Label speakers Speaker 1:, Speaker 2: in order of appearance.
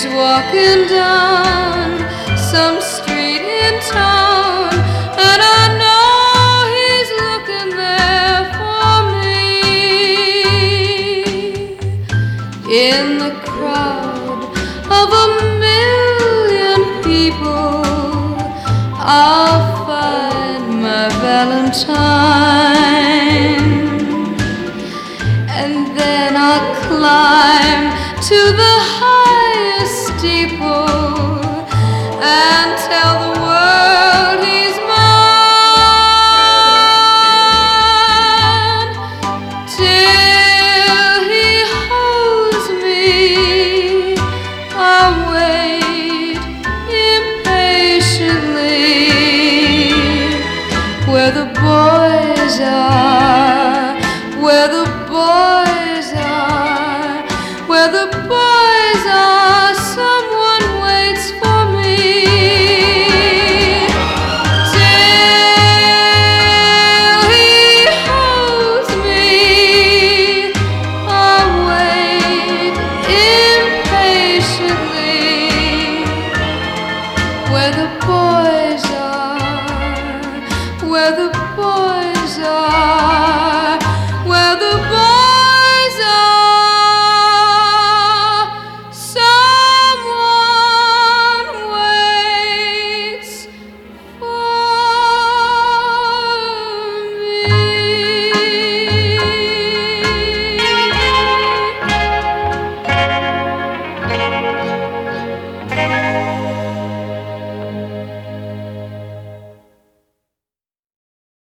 Speaker 1: He's walking down some street in town, and I know he's looking there for me. In the crowd of a million people, I'll find my Valentine, and then I'll climb to the highest steeple and tell the world he's mine. Till he holds me, I'll wait impatiently where the boys are, where the boys are, where the boys